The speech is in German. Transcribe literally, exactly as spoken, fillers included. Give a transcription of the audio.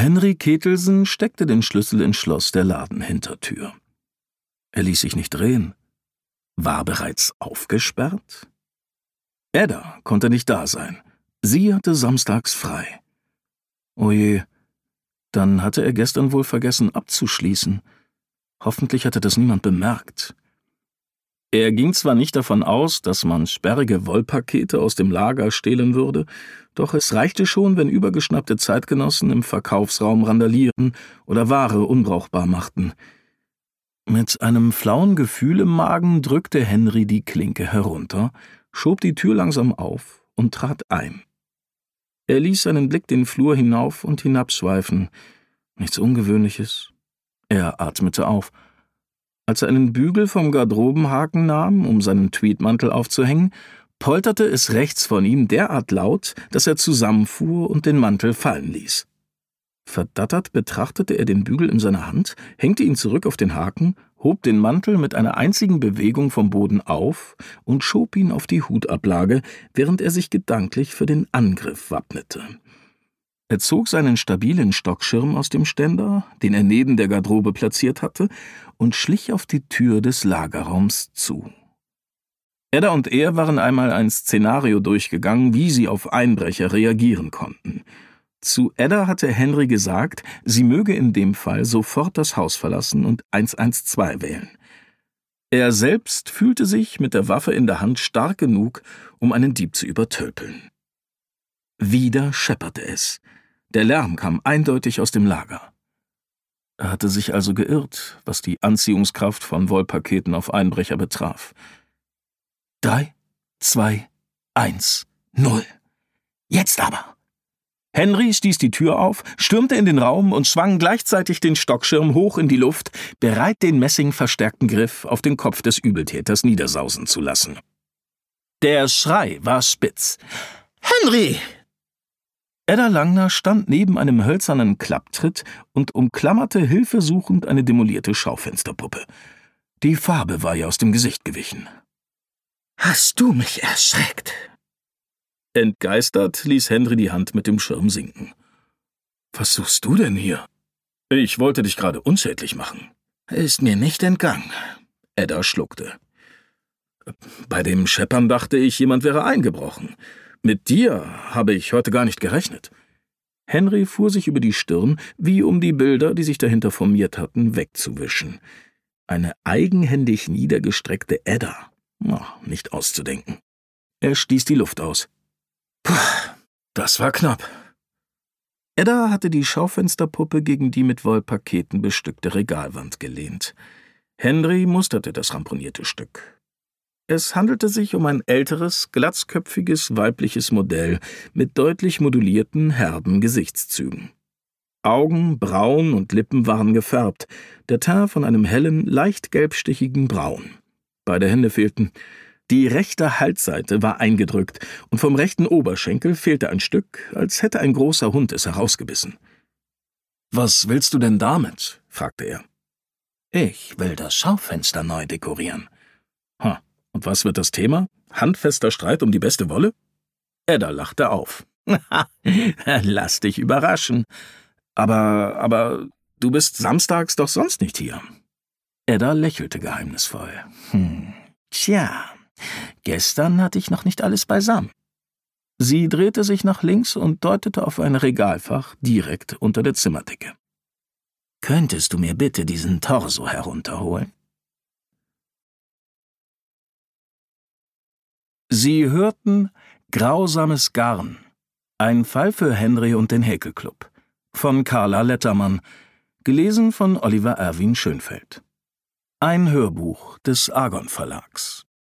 Henry Ketelsen steckte den Schlüssel ins Schloss der Ladenhintertür. Er ließ sich nicht drehen. War bereits aufgesperrt? Ada konnte nicht da sein. Sie hatte samstags frei. Oje, dann hatte er gestern wohl vergessen abzuschließen. Hoffentlich hatte das niemand bemerkt. Er ging zwar nicht davon aus, dass man sperrige Wollpakete aus dem Lager stehlen würde, doch es reichte schon, wenn übergeschnappte Zeitgenossen im Verkaufsraum randalieren oder Ware unbrauchbar machten. Mit einem flauen Gefühl im Magen drückte Henry die Klinke herunter, schob die Tür langsam auf und trat ein. Er ließ seinen Blick den Flur hinauf und hinabschweifen. Nichts Ungewöhnliches. Er atmete auf. Als er einen Bügel vom Garderobenhaken nahm, um seinen Tweedmantel aufzuhängen, polterte es rechts von ihm derart laut, dass er zusammenfuhr und den Mantel fallen ließ. Verdattert betrachtete er den Bügel in seiner Hand, hängte ihn zurück auf den Haken, hob den Mantel mit einer einzigen Bewegung vom Boden auf und schob ihn auf die Hutablage, während er sich gedanklich für den Angriff wappnete. Er zog seinen stabilen Stockschirm aus dem Ständer, den er neben der Garderobe platziert hatte, und schlich auf die Tür des Lagerraums zu. Ada und er waren einmal ein Szenario durchgegangen, wie sie auf Einbrecher reagieren konnten. Zu Ada hatte Henry gesagt, sie möge in dem Fall sofort das Haus verlassen und eins eins zwei wählen. Er selbst fühlte sich mit der Waffe in der Hand stark genug, um einen Dieb zu übertölpeln. Wieder schepperte es. Der Lärm kam eindeutig aus dem Lager. Er hatte sich also geirrt, was die Anziehungskraft von Wollpaketen auf Einbrecher betraf. Drei, zwei, eins, null. Jetzt aber! Henry stieß die Tür auf, stürmte in den Raum und schwang gleichzeitig den Stockschirm hoch in die Luft, bereit, den messingverstärkten Griff auf den Kopf des Übeltäters niedersausen zu lassen. Der Schrei war spitz. »Henry!« Ada Langner stand neben einem hölzernen Klapptritt und umklammerte hilfesuchend eine demolierte Schaufensterpuppe. Die Farbe war ihr aus dem Gesicht gewichen. »Hast du mich erschreckt?« Entgeistert ließ Henry die Hand mit dem Schirm sinken. »Was suchst du denn hier? Ich wollte dich gerade unschädlich machen.« »Ist mir nicht entgangen.« Ada schluckte. »Bei dem Scheppern dachte ich, jemand wäre eingebrochen. Mit dir habe ich heute gar nicht gerechnet.« Henry fuhr sich über die Stirn, wie um die Bilder, die sich dahinter formiert hatten, wegzuwischen. Eine eigenhändig niedergestreckte Ada. Oh, nicht auszudenken. Er stieß die Luft aus. Puh, das war knapp. Ada hatte die Schaufensterpuppe gegen die mit Wollpaketen bestückte Regalwand gelehnt. Henry musterte das ramponierte Stück. Es handelte sich um ein älteres, glatzköpfiges, weibliches Modell mit deutlich modulierten, herben Gesichtszügen. Augen, Brauen und Lippen waren gefärbt, der Teint von einem hellen, leicht gelbstichigen Braun. Beide Hände fehlten. Die rechte Halsseite war eingedrückt und vom rechten Oberschenkel fehlte ein Stück, als hätte ein großer Hund es herausgebissen. »Was willst du denn damit?« fragte er. »Ich will das Schaufenster neu dekorieren.« »Ha, und was wird das Thema? Handfester Streit um die beste Wolle?« Ada lachte auf. »Lass dich überraschen. Aber, aber, du bist samstags doch sonst nicht hier.« Ada lächelte geheimnisvoll. »Hm, tja, gestern hatte ich noch nicht alles beisammen.« Sie drehte sich nach links und deutete auf ein Regalfach direkt unter der Zimmerdecke. »Könntest du mir bitte diesen Torso herunterholen?« Sie hörten »Grausames Garn«, ein Fall für Henry und den Häkelclub, von Carla Lettermann, gelesen von Oliver Erwin Schönfeld. Ein Hörbuch des Argon Verlags.